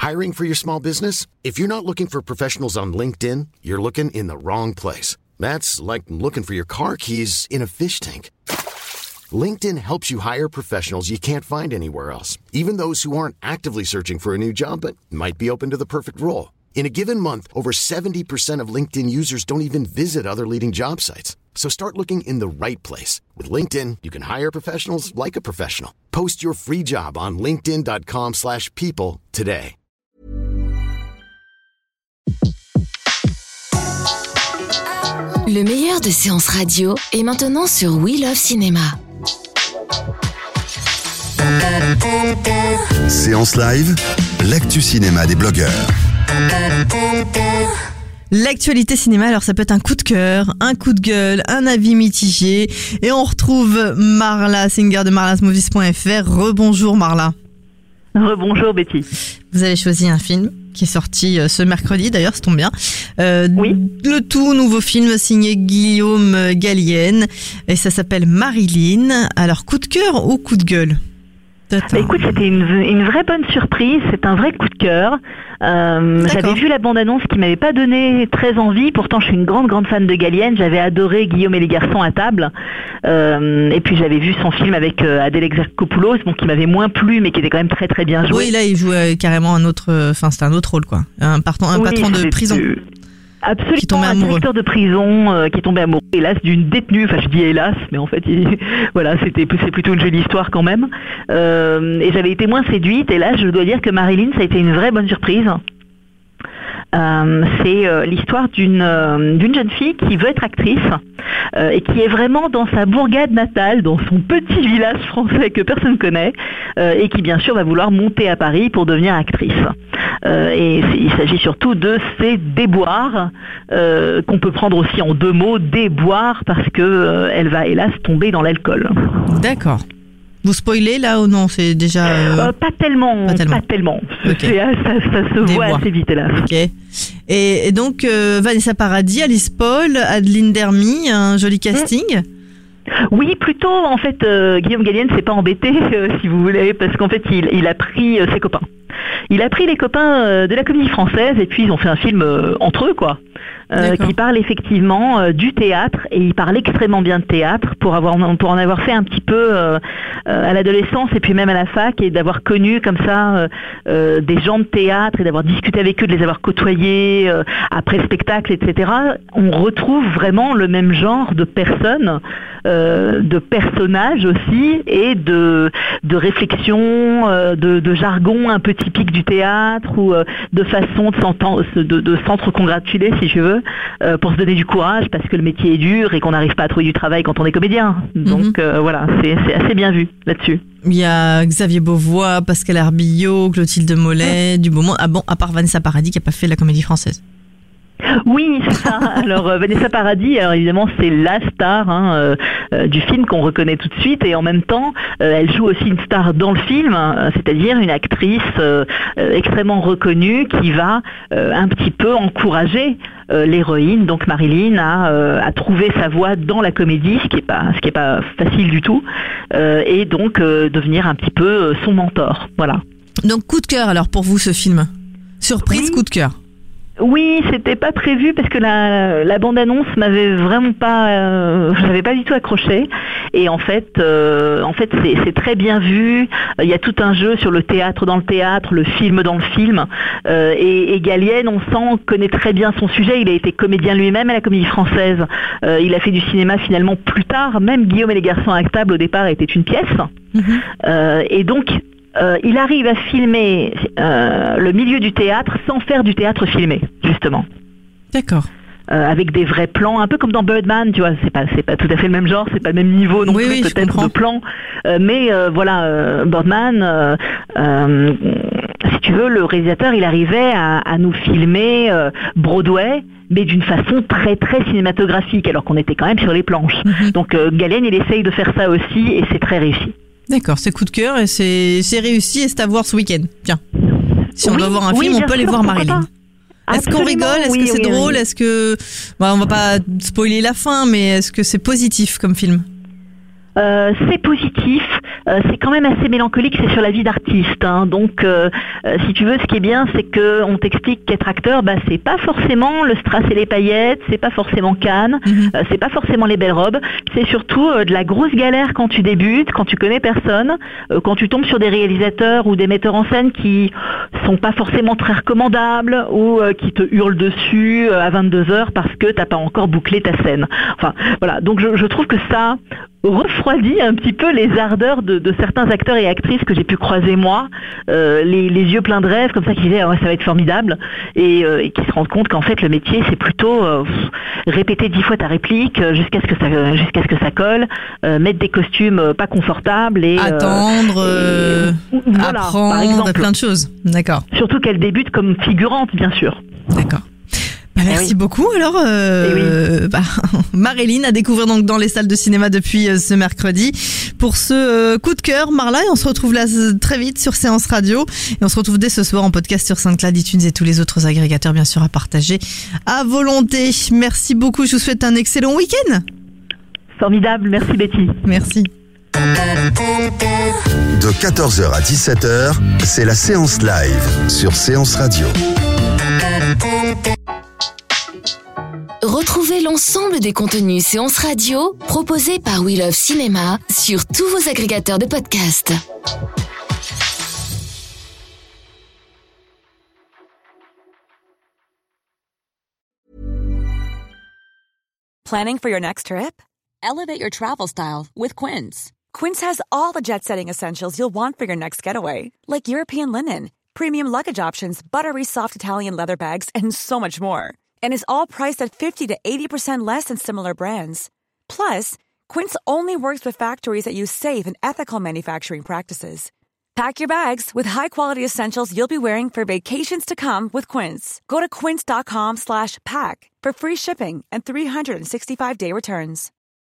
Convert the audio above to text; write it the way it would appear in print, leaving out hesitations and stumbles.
Hiring for your small business? If you're not looking for professionals on LinkedIn, you're looking in the wrong place. That's like looking for your car keys in a fish tank. LinkedIn helps you hire professionals you can't find anywhere else, even those who aren't actively searching for a new job but might be open to the perfect role. In a given month, over 70% of LinkedIn users don't even visit other leading job sites. So start looking in the right place. With LinkedIn, you can hire professionals like a professional. Post your free job on linkedin.com/people today. Le meilleur de séances radio est maintenant sur We Love Cinéma. Séance live, l'actu cinéma des blogueurs. L'actualité cinéma, alors ça peut être un coup de cœur, un coup de gueule, un avis mitigé. Et on retrouve Marla Singer de marlasmovies.fr. Rebonjour Marla. Rebonjour Betty. Vous avez choisi un film qui est sorti ce mercredi, d'ailleurs, ça tombe bien. Oui. Le tout nouveau film signé Guillaume Gallienne. Et ça s'appelle Marilyn. Alors, coup de cœur ou coup de gueule ? Écoute, c'était une vraie bonne surprise, c'est un vrai coup de cœur. J'avais vu la bande-annonce qui m'avait pas donné très envie, pourtant je suis une grande fan de Gallienne, j'avais adoré Guillaume et les garçons à table, et puis j'avais vu son film avec Adèle Exarchopoulos, qui m'avait moins plu mais qui était quand même très très bien joué. Oui, là il jouait carrément c'était un autre rôle quoi, un patron de prison. Absolument, un directeur de prison qui est tombé amoureux, hélas, d'une détenue. Enfin, je dis hélas, mais en fait, c'est plutôt une jolie histoire quand même. Et j'avais été moins séduite. Et là, je dois dire que Marilyn, ça a été une vraie bonne surprise. C'est l'histoire d'une jeune fille qui veut être actrice et qui est vraiment dans sa bourgade natale, dans son petit village français que personne connaît, et qui bien sûr va vouloir monter à Paris pour devenir actrice. Et il s'agit surtout de ses déboires, qu'on peut prendre aussi en deux mots, déboires, parce que elle va hélas tomber dans l'alcool. D'accord. Vous spoilez là ou non? C'est déjà pas tellement. Okay. Ça se voit assez vite hélas. Ok. Et donc Vanessa Paradis, Alice Paul, Adeline Dermy, un joli casting. Oui, plutôt en fait Guillaume Gallienne s'est pas embêté si vous voulez, parce qu'en fait il a pris ses copains. Il a pris les copains de la Comédie Française et puis ils ont fait un film entre eux quoi. Qui parle effectivement du théâtre, et il parle extrêmement bien de théâtre pour en avoir fait un petit peu à l'adolescence et puis même à la fac, et d'avoir connu comme ça des gens de théâtre et d'avoir discuté avec eux, de les avoir côtoyés après le spectacle, etc. On retrouve vraiment le même genre de personnes, de personnages aussi, et de réflexion, de jargon un peu typique du théâtre, ou de façon de s'entre-congratuler si je veux, pour se donner du courage parce que le métier est dur et qu'on n'arrive pas à trouver du travail quand on est comédien. Donc voilà, c'est assez bien vu là-dessus. Il y a Xavier Beauvois, Pascal Arbillot, Clotilde Mollet, du beau monde. Ah bon, à part Vanessa Paradis qui n'a pas fait la Comédie Française. Oui, c'est ça. Alors Vanessa Paradis, alors évidemment c'est la star du film qu'on reconnaît tout de suite, et en même temps elle joue aussi une star dans le film, c'est-à-dire une actrice extrêmement reconnue qui va un petit peu encourager l'héroïne, donc Marilyn, à trouver sa voie dans la comédie, ce qui est pas facile du tout, et donc devenir un petit peu son mentor. Voilà. Donc coup de cœur alors pour vous ce film. Surprise, oui. Coup de cœur. Oui, c'était pas prévu parce que la bande-annonce m'avait vraiment pas, j'avais pas du tout accroché. Et en fait, c'est très bien vu. Il y a tout un jeu sur le théâtre dans le théâtre, le film dans le film. Et Gallienne, on sent, connaît très bien son sujet. Il a été comédien lui-même à la Comédie Française. Il a fait du cinéma finalement plus tard. Même Guillaume et les garçons à table au départ était une pièce. Et donc il arrive à filmer le milieu du théâtre sans faire du théâtre filmé, justement. D'accord. Avec des vrais plans, un peu comme dans Birdman, tu vois, c'est pas tout à fait le même genre, c'est pas le même niveau non plus peut-être de plan, mais voilà, Birdman, si tu veux, le réalisateur, il arrivait à nous filmer Broadway, mais d'une façon très très cinématographique, alors qu'on était quand même sur les planches. Donc Gallienne, il essaye de faire ça aussi, et c'est très réussi. D'accord, c'est coup de cœur et c'est réussi, et c'est à voir ce week-end. Tiens, si on doit voir un film, on peut aller voir Marilyn. Est-ce qu'on rigole? Est-ce que c'est drôle? Est-ce que... on va pas spoiler la fin, mais est-ce que c'est positif comme film? C'est positif, c'est quand même assez mélancolique, c'est sur la vie d'artiste, hein. Donc si tu veux, ce qui est bien, c'est que on t'explique qu'être acteur, c'est pas forcément le strass et les paillettes, c'est pas forcément Cannes, c'est pas forcément les belles robes, c'est surtout de la grosse galère quand tu débutes, quand tu connais personne, quand tu tombes sur des réalisateurs ou des metteurs en scène qui sont pas forcément très recommandables ou qui te hurlent dessus à 22h parce que t'as pas encore bouclé ta scène. Enfin voilà, donc je trouve que ça refroidit un petit peu les ardeurs de certains acteurs et actrices que j'ai pu croiser moi, les yeux pleins de rêves comme ça, qui disaient ça va être formidable, et qui se rendent compte qu'en fait le métier c'est plutôt répéter 10 fois ta réplique jusqu'à ce que ça colle, mettre des costumes pas confortables et attendre, voilà, apprendre, par exemple, plein de choses. D'accord. Surtout qu'elle débute comme figurante, bien sûr. D'accord. Merci beaucoup. Alors, Marilyn à découvrir donc dans les salles de cinéma depuis ce mercredi pour ce coup de cœur, Marla, et on se retrouve là très vite sur Séance Radio, et on se retrouve dès ce soir en podcast sur SoundCloud, iTunes et tous les autres agrégateurs, bien sûr, à partager à volonté. Merci beaucoup, je vous souhaite un excellent week-end. Formidable, merci Betty. Merci. De 14h à 17h, c'est la séance live sur Séance Radio. Retrouvez l'ensemble des contenus Séance Radio proposés par We Love Cinéma sur tous vos agrégateurs de podcasts. Planning for your next trip? Elevate your travel style with Quince. Quince has all the jet-setting essentials you'll want for your next getaway, like European linen, premium luggage options, buttery soft Italian leather bags, and so much more. And is all priced at 50 to 80% less than similar brands. Plus, Quince only works with factories that use safe and ethical manufacturing practices. Pack your bags with high-quality essentials you'll be wearing for vacations to come with Quince. Go to quince.com/pack for free shipping and 365-day returns.